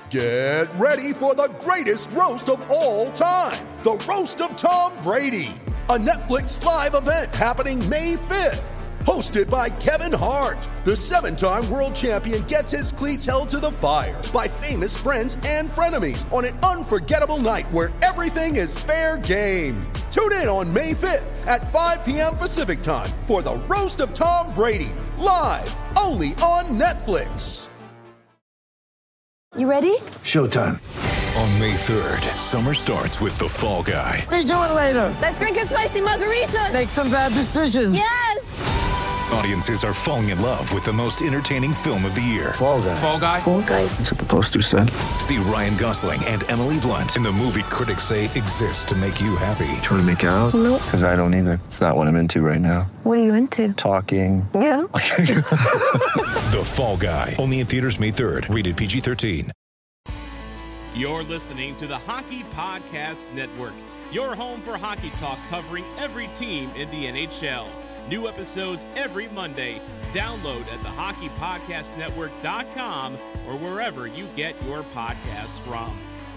Get ready for the greatest roast of all time, the Roast of Tom Brady, a Netflix live event happening May 5th. Hosted by Kevin Hart, the 7-time world champion gets his cleats held to the fire by famous friends and frenemies on an unforgettable night where everything is fair game. Tune in on May 5th at 5 p.m. Pacific time for the Roast of Tom Brady, live only on Netflix. You ready? Showtime. On May 3rd, summer starts with The Fall Guy. Let's do it later. Let's drink a spicy margarita. Make some bad decisions. Yes! Audiences are falling in love with the most entertaining film of the year. Fall Guy. Fall Guy? Fall guy. That's what the poster said. See Ryan Gosling and Emily Blunt in the movie critics say exists to make you happy. Trying to make it out? Nope. Because I don't either. It's not what I'm into right now. What are you into? Talking. Yeah. The Fall Guy. Only in theaters May 3rd. Rated PG-13. You're listening to the Hockey Podcast Network, your home for hockey talk covering every team in the NHL. New episodes every Monday. Download at thehockeypodcastnetwork.com or wherever you get your podcasts from.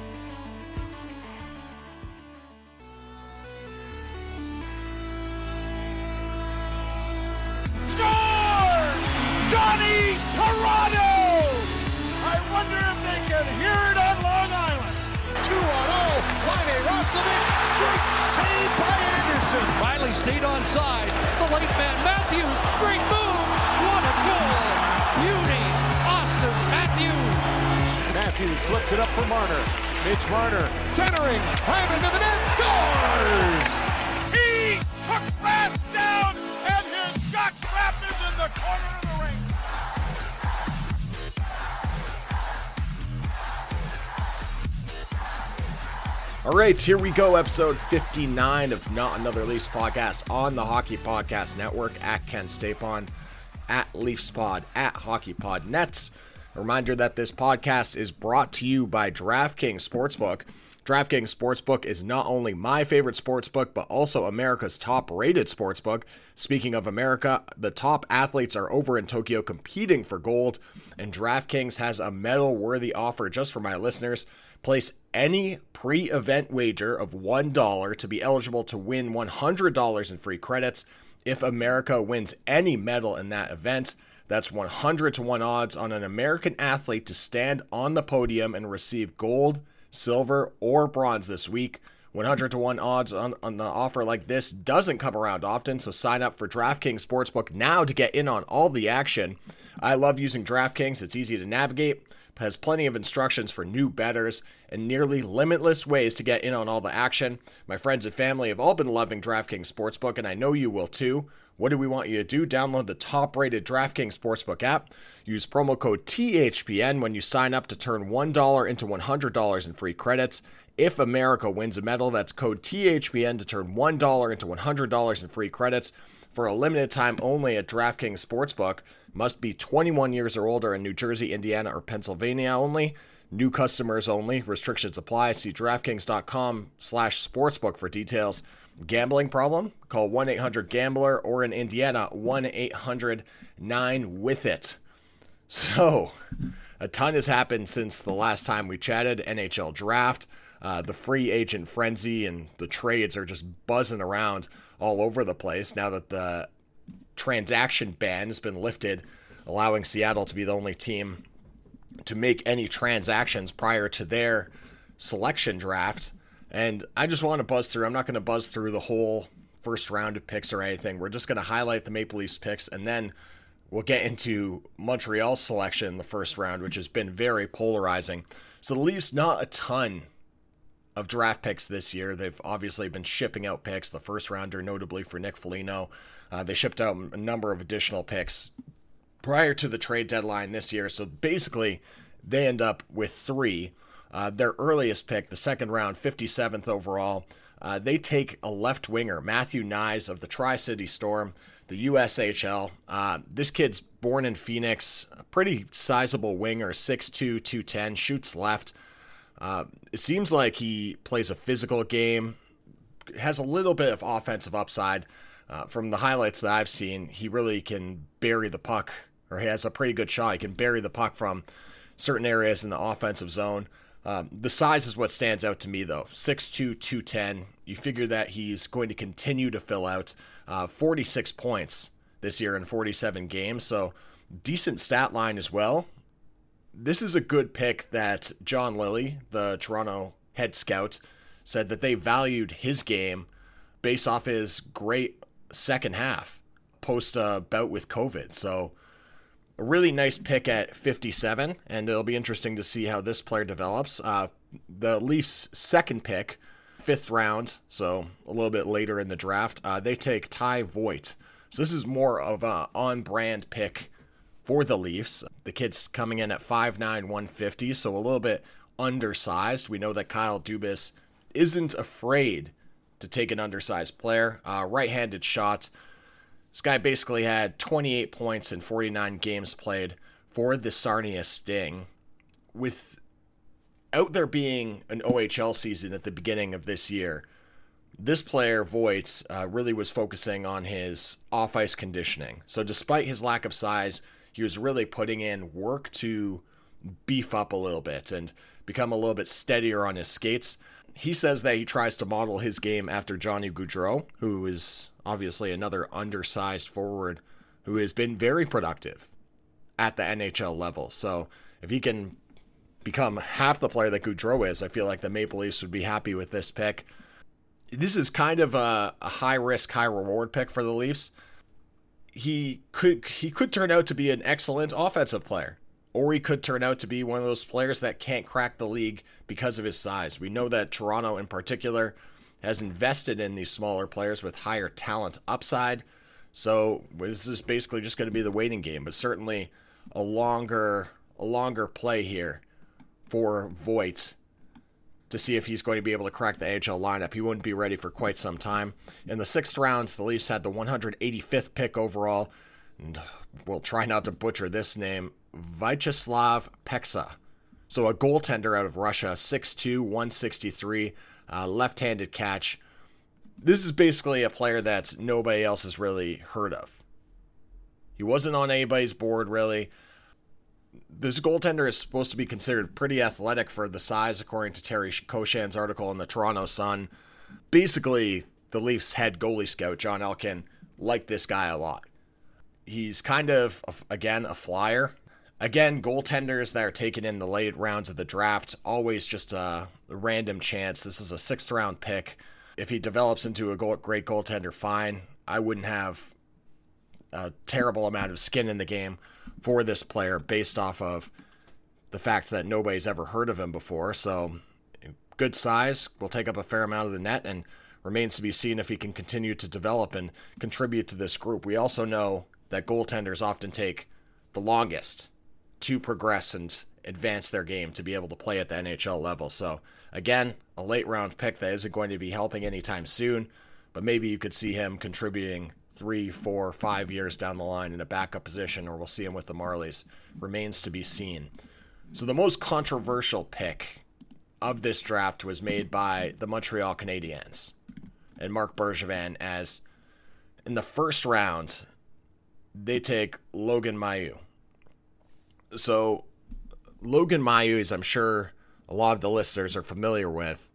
Score! Johnny Toronto! I wonder if they can hear it on Long Island. 2-0, Riley Roslovic, great save by Anderson. Riley stayed onside. The late man Matthews, great move. What a goal! Beauty, Austin Matthews. Matthews flipped it up for Marner. Mitch Marner centering, Hyman to the net, scores! He took fast down, and his jockstrap is in the corner of the ring. All right, here we go, episode 59 of Not Another Leafs podcast on the Hockey Podcast Network, at Ken Stapon, at LeafsPod, at HockeyPodNet. A reminder that this podcast is brought to you by DraftKings Sportsbook. DraftKings Sportsbook is not only my favorite sportsbook, but also America's top-rated sportsbook. Speaking of America, the top athletes are over in Tokyo competing for gold, and DraftKings has a medal-worthy offer just for my listeners. Place any pre-event wager of $1 to be eligible to win $100 in free credits. If America wins any medal in that event, that's 100-1 odds on an American athlete to stand on the podium and receive gold, silver, or bronze this week. 100-1 odds on the offer like this doesn't come around often, so sign up for DraftKings Sportsbook now to get in on all the action. I love using DraftKings. It's easy to navigate, has plenty of instructions for new bettors, and nearly limitless ways to get in on all the action. My friends and family have all been loving DraftKings Sportsbook, and I know you will too. What do we want you to do? Download the top-rated DraftKings Sportsbook app. Use promo code THPN when you sign up to turn $1 into $100 in free credits. If America wins a medal, that's code THPN to turn $1 into $100 in free credits for a limited time only at DraftKings Sportsbook. Must be 21 years or older in New Jersey, Indiana, or Pennsylvania only. New customers only. Restrictions apply. See DraftKings.com/sportsbook for details. Gambling problem? Call 1-800-GAMBLER or in Indiana, 1-800-9-WITH-IT. So, a ton has happened since the last time we chatted. NHL draft, the free agent frenzy, and the trades are just buzzing around all over the place now that the transaction ban has been lifted, allowing Seattle to be the only team to make any transactions prior to their selection draft. And I just want to buzz through. I'm not going to buzz through the whole first round of picks or anything. We're just going to highlight the Maple Leafs picks, and then we'll get into Montreal's selection in the first round, which has been very polarizing. So the Leafs, not a ton of draft picks this year. They've obviously been shipping out picks. The first rounder, notably for Nick Foligno. They shipped out a number of additional picks prior to the trade deadline this year. So basically, they end up with three. Their earliest pick, the second round, 57th overall, they take a left winger, Matthew Knies of the Tri-City Storm, the USHL. This kid's born in Phoenix, a pretty sizable winger, 6'2", 210, shoots left. It seems like he plays a physical game, has a little bit of offensive upside. From the highlights that I've seen, he really can bury the puck, or he has a pretty good shot. He can bury the puck from certain areas in the offensive zone. The size is what stands out to me, though. 6'2", 210. You figure that he's going to continue to fill out 46 points this year in 47 games, so decent stat line as well. This is a good pick that John Lilly, the Toronto head scout, said that they valued his game based off his great second half post bout with COVID. So a really nice pick at 57, and it'll be interesting to see how this player develops. The Leafs' second pick, 5th round, so a little bit later in the draft, they take Ty Voigt. So this is more of an on-brand pick for the Leafs. The kid's coming in at 5'9", 150, so a little bit undersized. We know that Kyle Dubas isn't afraid to take an undersized player. Right-handed shot. This guy basically had 28 points in 49 games played for the Sarnia Sting. Without there being an OHL season at the beginning of this year, this player, Voigt, really was focusing on his off-ice conditioning. So despite his lack of size, he was really putting in work to beef up a little bit and become a little bit steadier on his skates. He says that he tries to model his game after Johnny Gaudreau, who is obviously another undersized forward who has been very productive at the NHL level. So if he can become half the player that Gaudreau is, I feel like the Maple Leafs would be happy with this pick. This is kind of a high-risk, high-reward pick for the Leafs. He could turn out to be an excellent offensive player, or he could turn out to be one of those players that can't crack the league because of his size. We know that Toronto in particular has invested in these smaller players with higher talent upside, so this is basically just going to be the waiting game, but certainly a longer play here for Voigt to see if he's going to be able to crack the AHL lineup. He wouldn't be ready for quite some time. In the 6th round, the Leafs had the 185th pick overall, and we'll try not to butcher this name, Vyacheslav Peksa. So a goaltender out of Russia, 6'2", 163, left-handed catch. This is basically a player that nobody else has really heard of. He wasn't on anybody's board, really. This goaltender is supposed to be considered pretty athletic for the size, according to Terry Koshan's article in the Toronto Sun. Basically, the Leafs head goalie scout, John Elkin, liked this guy a lot. He's kind of, again, a flyer. Again, goaltenders that are taken in the late rounds of the draft, always just a random chance. This is a 6th round pick. If he develops into a great goaltender, fine. I wouldn't have a terrible amount of skin in the game for this player based off of the fact that nobody's ever heard of him before. So good size, will take up a fair amount of the net, and remains to be seen if he can continue to develop and contribute to this group. We also know that goaltenders often take the longest to progress and advance their game to be able to play at the NHL level. So again, a late round pick that isn't going to be helping anytime soon, but maybe you could see him contributing 3, 4, 5 years down the line in a backup position, or we'll see him with the Marlies. Remains to be seen. So the most controversial pick of this draft was made by the Montreal Canadiens and Marc Bergevin, as in the 1st round, they take Logan Mailloux. So Logan Mailloux, as I'm sure a lot of the listeners are familiar with,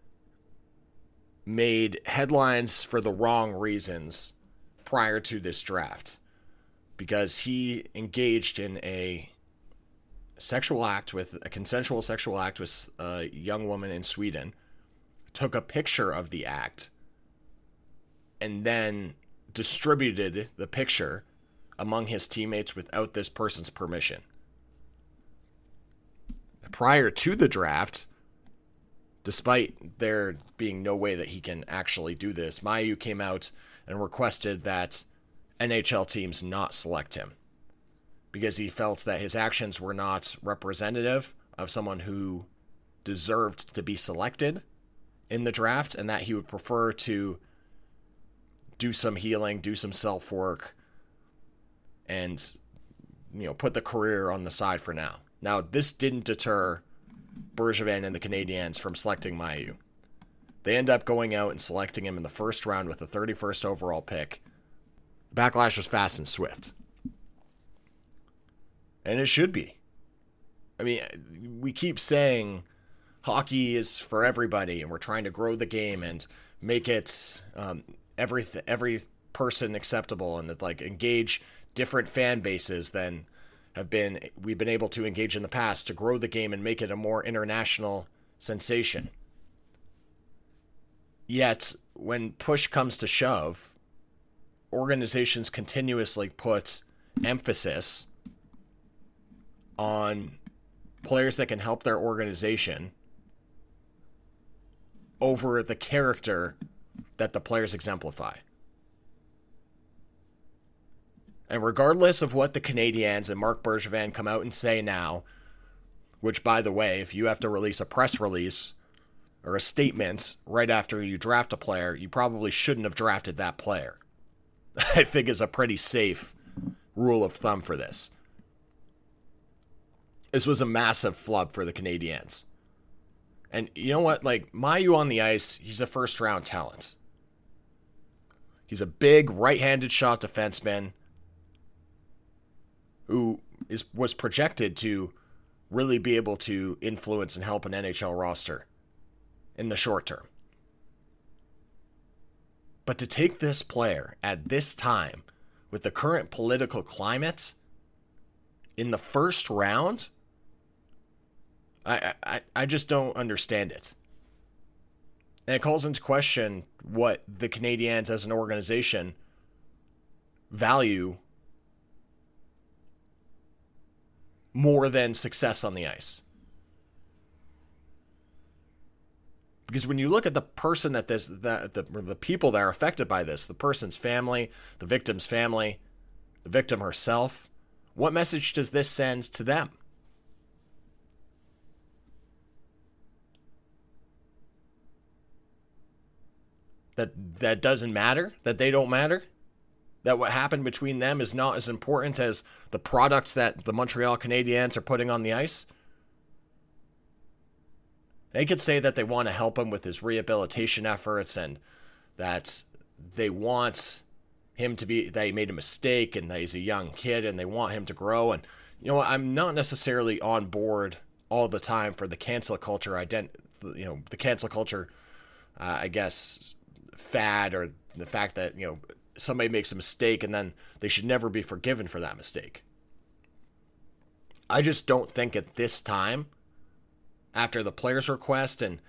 made headlines for the wrong reasons prior to this draft, because he engaged in a consensual sexual act with a young woman in Sweden, took a picture of the act, and then distributed the picture among his teammates without this person's permission. Prior to the draft, despite there being no way that he can actually do this, Mailloux came out and requested that NHL teams not select him because he felt that his actions were not representative of someone who deserved to be selected in the draft, and that he would prefer to do some healing, do some self-work, and put the career on the side for now. Now, this didn't deter Bergevin and the Canadiens from selecting Mailloux. They end up going out and selecting him in the 1st round with the 31st overall pick. The backlash was fast and swift. And it should be. I mean, we keep saying hockey is for everybody, and we're trying to grow the game and make it every person acceptable, and like engage different fan bases than we've been able to engage in the past to grow the game and make it a more international sensation. Yet, when push comes to shove, organizations continuously put emphasis on players that can help their organization over the character that the players exemplify. And regardless of what the Canadiens and Marc Bergevin come out and say now, which, by the way, if you have to release a press release or a statement right after you draft a player, you probably shouldn't have drafted that player. I think is a pretty safe rule of thumb for this. This was a massive flub for the Canadiens. And you know what? Like, Mailloux on the ice, he's a first-round talent. He's a big right-handed shot defenseman who was projected to really be able to influence and help an NHL roster in the short term. But to take this player at this time, with the current political climate, in the first round, I just don't understand it. And it calls into question what the Canadiens as an organization value more than success on the ice. Because when you look at the person the people that are affected by this, the person's family, the victim's family, the victim herself, what message does this send to them? That doesn't matter? That they don't matter? That what happened between them is not as important as the product that the Montreal Canadiens are putting on the ice? They could say that they want to help him with his rehabilitation efforts and that they want him to be, that he made a mistake and that he's a young kid and they want him to grow. And, you know, I'm not necessarily on board all the time for the cancel culture the cancel culture, I guess, fad, or the fact that, you know, somebody makes a mistake and then they should never be forgiven for that mistake. I just don't think at this time, after the player's request and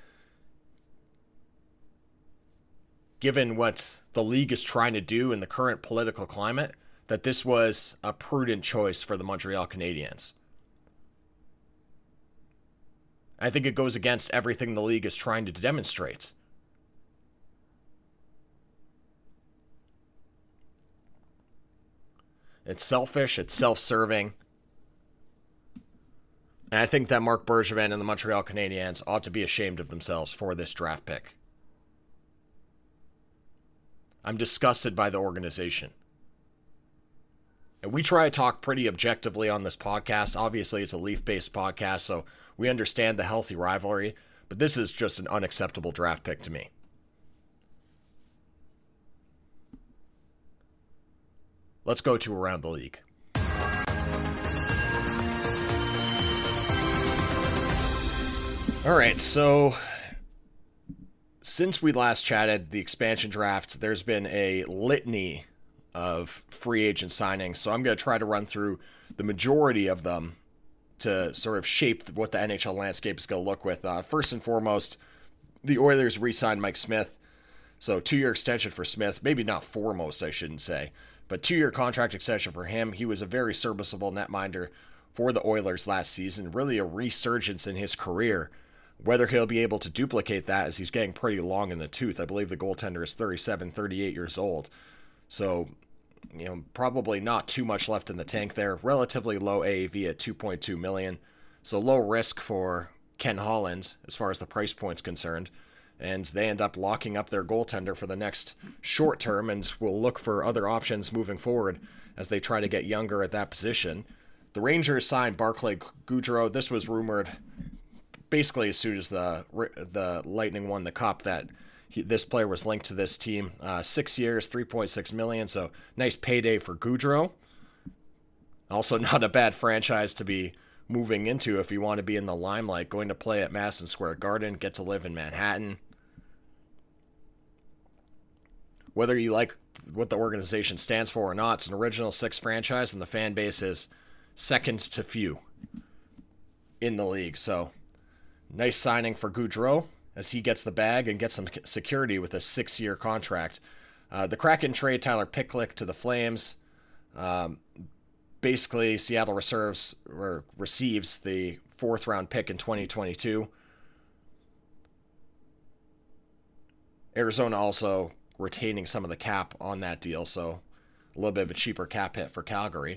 given what the league is trying to do in the current political climate, that this was a prudent choice for the Montreal Canadiens. I think it goes against everything the league is trying to demonstrate. It's selfish, it's self-serving. And I think that Marc Bergevin and the Montreal Canadiens ought to be ashamed of themselves for this draft pick. I'm disgusted by the organization. And we try to talk pretty objectively on this podcast. Obviously, it's a Leaf-based podcast, so we understand the healthy rivalry. But this is just an unacceptable draft pick to me. Let's go to Around the League. All right, so since we last chatted, the expansion draft, there's been a litany of free agent signings. So I'm going to try to run through the majority of them to sort of shape what the NHL landscape is going to look with. First and foremost, the Oilers re-signed Mike Smith. So 2-year extension for Smith, maybe not foremost, I shouldn't say. But 2-year contract extension for him. He was a very serviceable netminder for the Oilers last season. Really a resurgence in his career. Whether he'll be able to duplicate that as he's getting pretty long in the tooth. I believe the goaltender is 37, 38 years old. So, you know, probably not too much left in the tank there. Relatively low AAV at $2.2 million. So low risk for Ken Holland as far as the price point's concerned. And they end up locking up their goaltender for the next short term and will look for other options moving forward as they try to get younger at that position. The Rangers signed Barclay Goodrow. This was rumored basically as soon as the Lightning won the Cup that this player was linked to this team. 6 years, $3.6 million, so nice payday for Goodrow. Also not a bad franchise to be moving into if you want to be in the limelight, going to play at Madison Square Garden, get to live in Manhattan. Whether you like what the organization stands for or not, it's an Original Six franchise, and the fan base is second to few in the league. So, nice signing for Gaudreau as he gets the bag and gets some security with a 6-year contract. The Kraken trade Tyler Picklick to the Flames. Basically, Seattle receives the 4th-round pick in 2022. Arizona also retaining some of the cap on that deal, so a little bit of a cheaper cap hit for Calgary.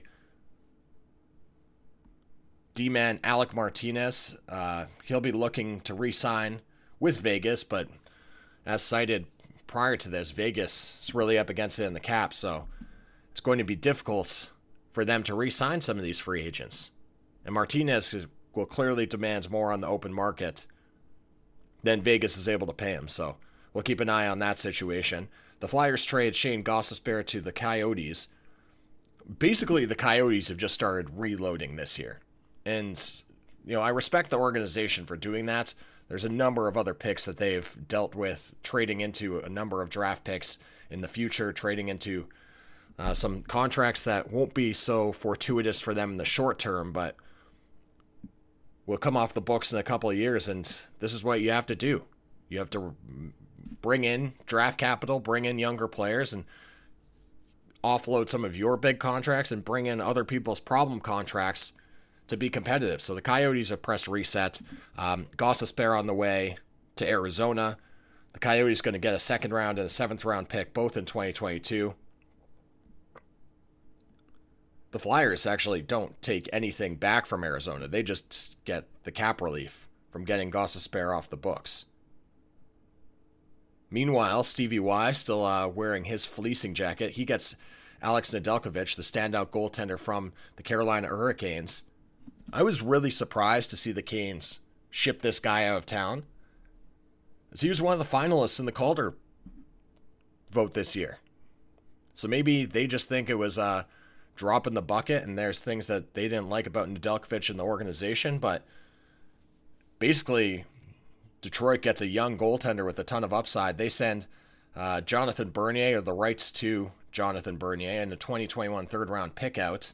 D-man Alec Martinez, he'll be looking to re-sign with Vegas, but as cited prior to this, Vegas is really up against it in the cap, so it's going to be difficult for them to re-sign some of these free agents. And Martinez will clearly demand more on the open market than Vegas is able to pay him, so we'll keep an eye on that situation. The Flyers trade Shane Gostisbehere to the Coyotes. Basically, the Coyotes have just started reloading this year. And, I respect the organization for doing that. There's a number of other picks that they've dealt with, trading into a number of draft picks in the future, trading into some contracts that won't be so fortuitous for them in the short term, but will come off the books in a couple of years, and this is what you have to do. You have to bring in draft capital, bring in younger players, and offload some of your big contracts and bring in other people's problem contracts to be competitive. So the Coyotes have pressed reset. Gostisbehere on the way to Arizona. The Coyotes going to get a 2nd round and a 7th round pick, both in 2022. The Flyers actually don't take anything back from Arizona. They just get the cap relief from getting Gostisbehere off the books. Meanwhile, Stevie Y still wearing his fleecing jacket. He gets Alex Nedeljkovic, the standout goaltender from the Carolina Hurricanes. I was really surprised to see the Canes ship this guy out of town, as he was one of the finalists in the Calder vote this year. So maybe they just think it was a drop in the bucket, and there's things that they didn't like about Nedeljkovic and the organization, but basically Detroit gets a young goaltender with a ton of upside. They send Jonathan Bernier, or the rights to Jonathan Bernier, and a 2021 3rd-round pick out.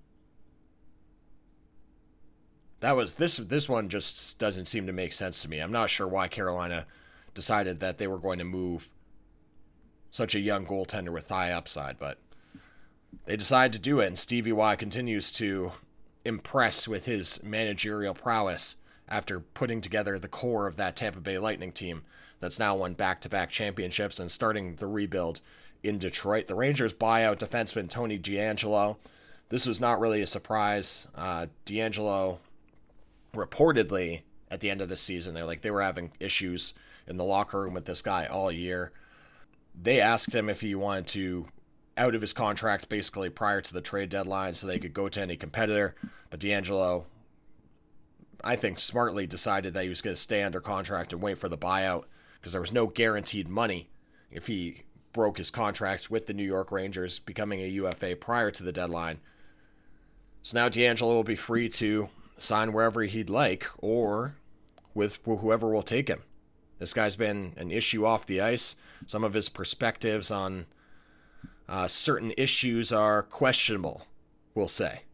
This one just doesn't seem to make sense to me. I'm not sure why Carolina decided that they were going to move such a young goaltender with high upside, but they decided to do it, and Stevie Y continues to impress with his managerial prowess after putting together the core of that Tampa Bay Lightning team that's now won back-to-back championships and starting the rebuild in Detroit. The Rangers buy out defenseman Tony DeAngelo. This was not really a surprise. DeAngelo reportedly at the end of the season, they were having issues in the locker room with this guy all year. They asked him if he wanted to out of his contract basically prior to the trade deadline so they could go to any competitor, but DeAngelo, I think, smartly decided that he was going to stay under contract and wait for the buyout, because there was no guaranteed money if he broke his contract with the New York Rangers, becoming a UFA prior to the deadline. So now DeAngelo will be free to sign wherever he'd like, or with whoever will take him. This guy's been an issue off the ice. Some of his perspectives on certain issues are questionable, we'll say.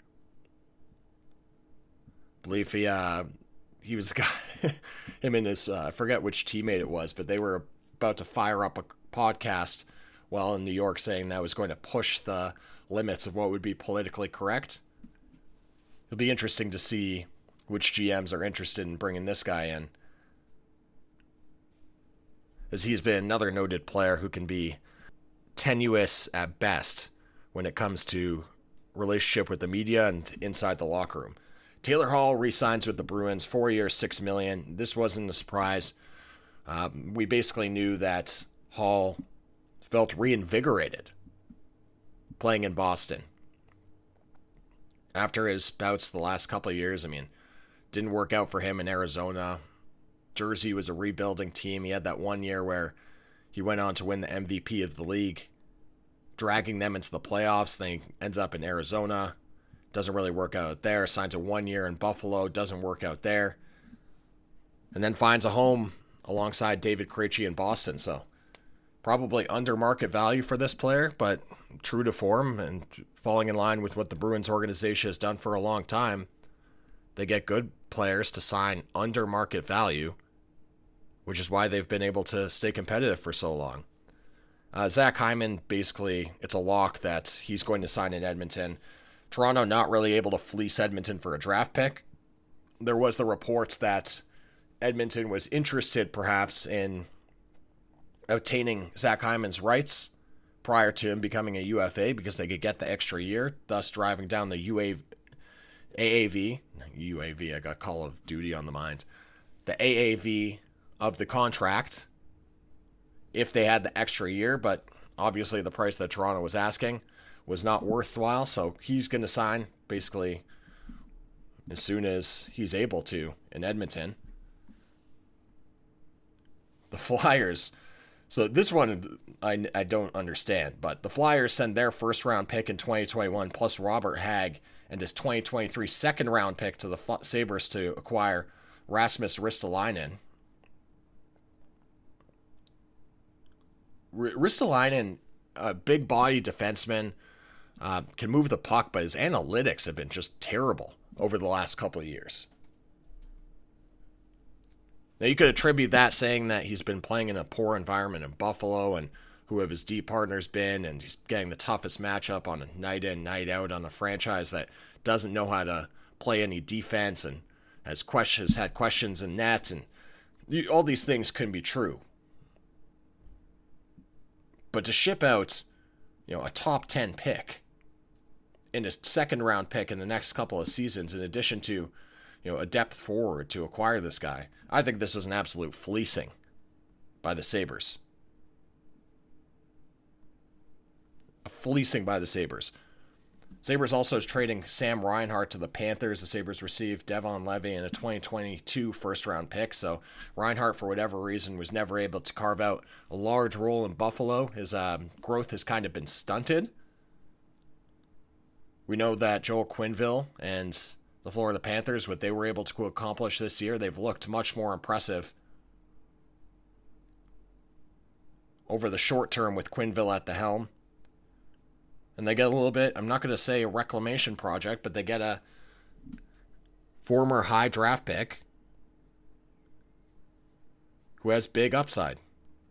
I believe he was the guy, him and his, I forget which teammate it was, but they were about to fire up a podcast while in New York, saying that was going to push the limits of what would be politically correct. It'll be interesting to see which GMs are interested in bringing this guy in, as he's been another noted player who can be tenuous at best when it comes to relationship with the media and inside the locker room. Taylor Hall re-signs with the Bruins, 4 years, $6 million. This wasn't a surprise. We basically knew that Hall felt reinvigorated playing in Boston. After his bouts the last couple of years, didn't work out for him in Arizona. Jersey was a rebuilding team. He had that 1 year where he went on to win the MVP of the league, dragging them into the playoffs. Then he ends up in Arizona, Doesn't really work out there. Signs a 1 year in Buffalo. Doesn't work out there. And then finds a home alongside David Krejci in Boston. So probably under market value for this player, but true to form and falling in line with what the Bruins organization has done for a long time. They get good players to sign under market value, which is why they've been able to stay competitive for so long. Zach Hyman, basically, it's a lock that he's going to sign in Edmonton. Toronto not really able to fleece Edmonton for a draft pick. There was the reports that Edmonton was interested perhaps in obtaining Zach Hyman's rights prior to him becoming a UFA because they could get the extra year, thus driving down the AAV, I got Call of Duty on the mind, the AAV of the contract if they had the extra year, but obviously the price that Toronto was asking was not worthwhile, so he's going to sign basically as soon as he's able to in Edmonton. The Flyers, so this one I don't understand, but the Flyers send their first round pick in 2021 plus Robert Hagg and his 2023 second round pick to the Sabres to acquire Rasmus Ristolainen. Ristolainen, a big body defenseman, can move the puck, but his analytics have been just terrible over the last couple of years. Now, you could attribute that saying that he's been playing in a poor environment in Buffalo and who have his D partners been, and he's getting the toughest matchup on a night in, night out on a franchise that doesn't know how to play any defense and has had questions in net, and all these things can be true. But to ship out, a top 10 pick and a second round pick in the next couple of seasons, in addition to, a depth forward to acquire this guy, I think this was an absolute fleecing by the Sabres. A fleecing by the Sabres. Sabres also is trading Sam Reinhart to the Panthers. The Sabres received Devon Levy and a 2022 first-round pick. So Reinhart, for whatever reason, was never able to carve out a large role in Buffalo. His growth has kind of been stunted. We know that Joel Quenneville and the Florida Panthers, what they were able to accomplish this year, they've looked much more impressive over the short term with Quenneville at the helm. And they get a little bit, I'm not going to say a reclamation project, but they get a former high draft pick who has big upside.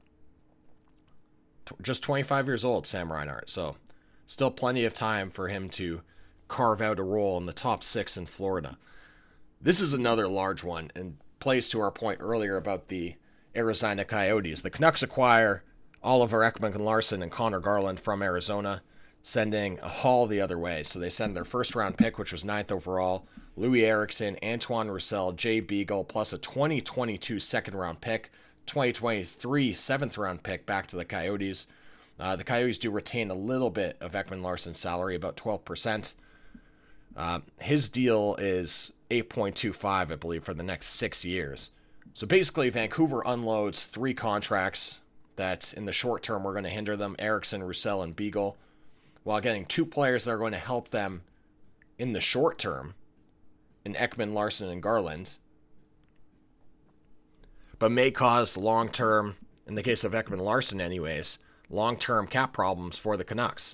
Just 25 years old, Sam Reinhart. So still plenty of time for him to carve out a role in the top 6 in Florida. This is another large one and plays to our point earlier about the Arizona Coyotes. The Canucks acquire Oliver Ekman-Larsson and Connor Garland from Arizona, sending a haul the other way. So they send their first round pick, which was 9th overall, Louis Eriksson, Antoine Roussel, Jay Beagle, plus a 2022 second round pick, 2023 7th round pick back to the Coyotes. The Coyotes do retain a little bit of Ekman-Larsson's salary, about 12%. His deal is $8.25, I believe, for the next 6 years. So basically, Vancouver unloads 3 contracts that in the short term were going to hinder them, Eriksson, Roussel, and Beagle, while getting 2 players that are going to help them in the short term, in Ekman-Larsson and Garland, but may cause long-term, in the case of Ekman-Larsson anyways, long-term cap problems for the Canucks.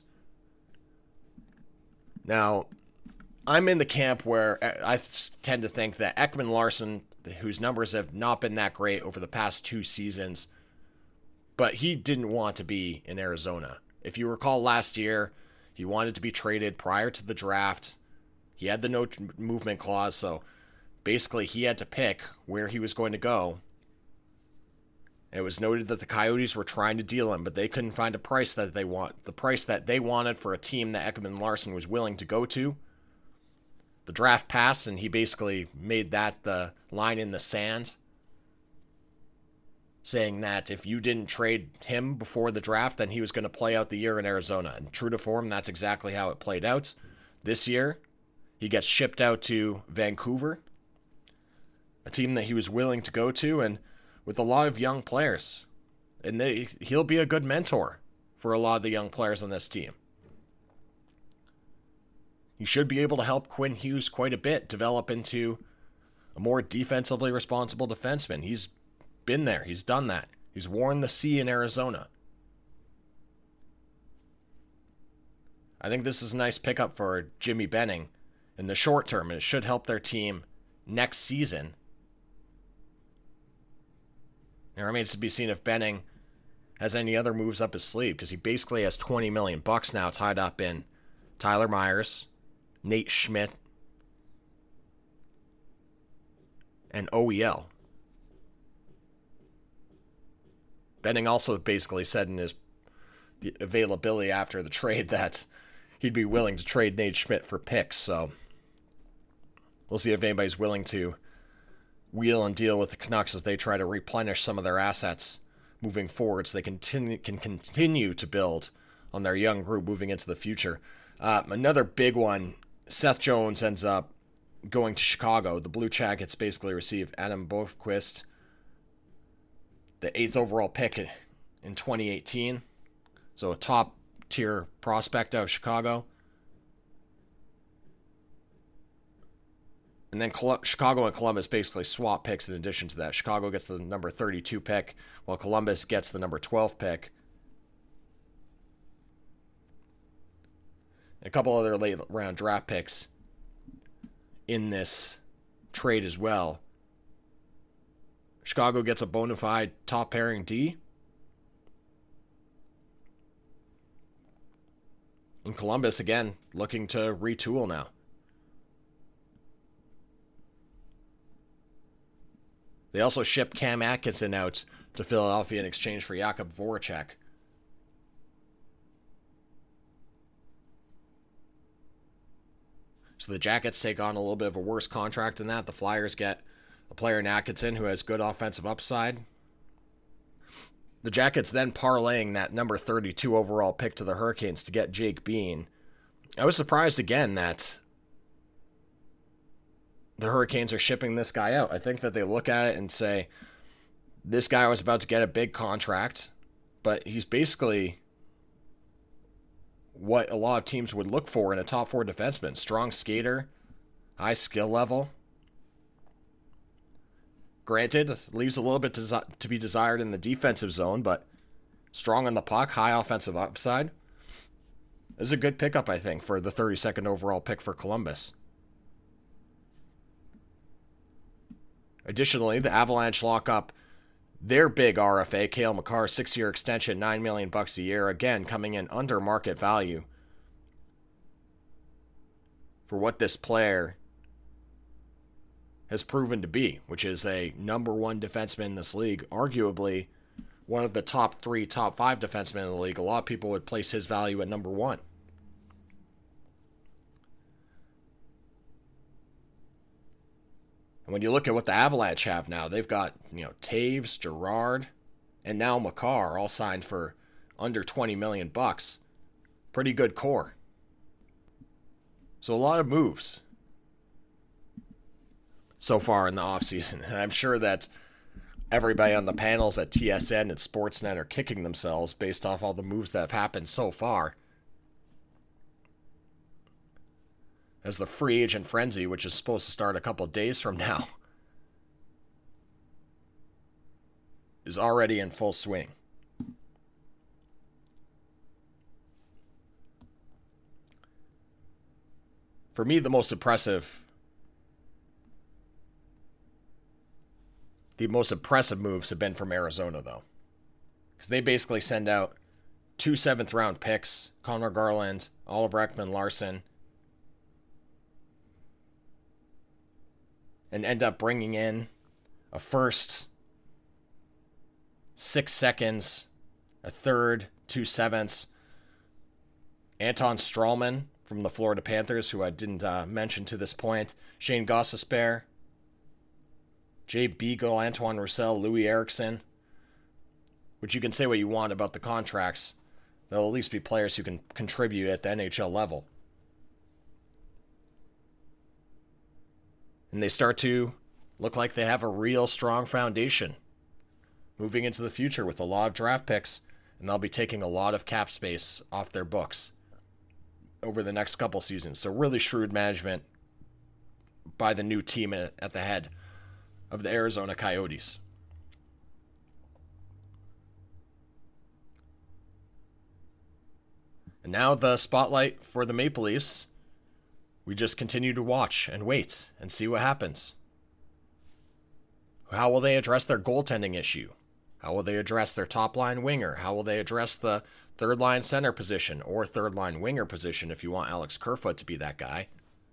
Now, I'm in the camp where I tend to think that Ekman-Larsson, whose numbers have not been that great over the past 2 seasons, but he didn't want to be in Arizona. If you recall last year, he wanted to be traded prior to the draft. He had the no movement clause, so basically he had to pick where he was going to go. It was noted that the Coyotes were trying to deal him, but they couldn't find a price that they want. The price that they wanted for a team that Ekman-Larsson was willing to go to. The draft passed, and he basically made that the line in the sand, saying that if you didn't trade him before the draft, then he was going to play out the year in Arizona. And true to form, that's exactly how it played out. This year, he gets shipped out to Vancouver, a team that he was willing to go to, and with a lot of young players. And he'll be a good mentor for a lot of the young players on this team. he should be able to help Quinn Hughes quite a bit develop into a more defensively responsible defenseman. He's been there. He's done that. He's worn the C in Arizona. I think this is a nice pickup for Jimmy Benning in the short term, and it should help their team next season. It remains to be seen if Benning has any other moves up his sleeve, because he basically has $20 million now tied up in Tyler Myers, Nate Schmidt, and OEL. Benning also basically said in his availability after the trade that he'd be willing to trade Nate Schmidt for picks, so we'll see if anybody's willing to wheel and deal with the Canucks as they try to replenish some of their assets moving forward so they can continue to build on their young group moving into the future. Another big one, Seth Jones ends up going to Chicago. The Blue Jackets basically receive Adam Boqvist, the 8th overall pick in 2018. So a top-tier prospect out of Chicago. And then Chicago and Columbus basically swap picks in addition to that. Chicago gets the number 32 pick, while Columbus gets the number 12 pick. A couple other late round draft picks in this trade as well. Chicago gets a bona fide top pairing D. And Columbus, again, looking to retool now. They also shipped Cam Atkinson out to Philadelphia in exchange for Jakub Voracek. So the Jackets take on a little bit of a worse contract than that. The Flyers get a player in Atkinson who has good offensive upside. The Jackets then parlaying that number 32 overall pick to the Hurricanes to get Jake Bean. I was surprised again that the Hurricanes are shipping this guy out. I think that they look at it and say, this guy was about to get a big contract, but he's basically what a lot of teams would look for in a top 4 defenseman. Strong skater, high skill level. Granted, leaves a little bit to be desired in the defensive zone, but strong on the puck, high offensive upside. This is a good pickup, I think, for the 32nd overall pick for Columbus. Additionally, the Avalanche lock up their big RFA, Cale Makar, 6-year extension, $9 million a year, again coming in under market value for what this player has proven to be, which is a number 1 defenseman in this league, arguably one of the top 3, top 5 defensemen in the league. A lot of people would place his value at number 1. And when you look at what the Avalanche have now, they've got, Taves, Girard, and now Makar all signed for under $20 million. Pretty good core. So a lot of moves so far in the offseason. And I'm sure that everybody on the panels at TSN and Sportsnet are kicking themselves based off all the moves that have happened so far. As the free agent frenzy, which is supposed to start a couple days from now, is already in full swing. For me, the most impressive moves have been from Arizona, though. Because they basically send out 2 7th-round picks, Connor Garland, Oliver Ekman-Larsson, and end up bringing in a first, 6 seconds, a third, 2 7ths. Anton Strawman from the Florida Panthers, who I didn't mention to this point. Shane Gostisbehere, Jay Beagle, Antoine Roussel, Louis Eriksson. Which you can say what you want about the contracts. There'll at least be players who can contribute at the NHL level. And they start to look like they have a real strong foundation moving into the future with a lot of draft picks, and they'll be taking a lot of cap space off their books. over the next couple seasons. So really shrewd management by the new team at the head of the Arizona Coyotes. And now the spotlight for the Maple Leafs. We just continue to watch and wait and see what happens. How will they address their goaltending issue? How will they address their top-line winger? How will they address the third-line center position or third-line winger position if you want Alex Kerfoot to be that guy?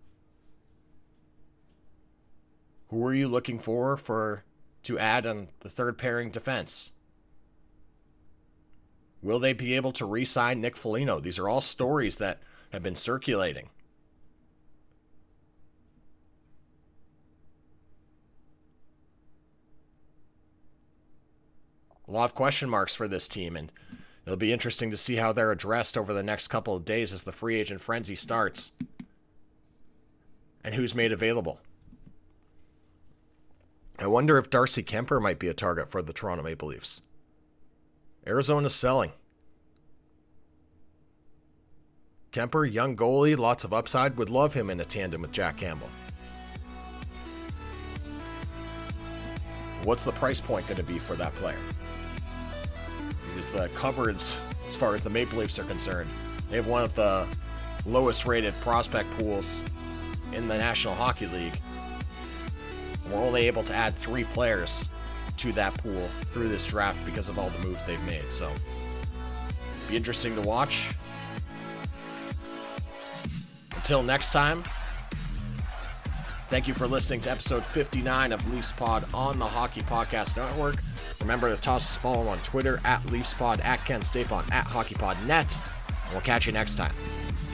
Who are you looking for to add on the third-pairing defense? Will they be able to re-sign Nick Foligno? These are all stories that have been circulating. A lot of question marks for this team, and it'll be interesting to see how they're addressed over the next couple of days as the free agent frenzy starts and who's made available. I wonder if Darcy Kemper might be a target for the Toronto Maple Leafs. Arizona's selling. Kemper, young goalie, lots of upside, would love him in a tandem with Jack Campbell. What's the price point going to be for that player? Because the cupboards, as far as the Maple Leafs are concerned, they have one of the lowest rated prospect pools in the National Hockey League. We're only able to add 3 players to that pool through this draft because of all the moves they've made. So, be interesting to watch. Until next time, thank you for listening to episode 59 of Leafs Pod on the Hockey Podcast Network. Remember to toss us a follow on Twitter at LeafsPod, at Ken Stapon, at HockeyPodNet. And we'll catch you next time.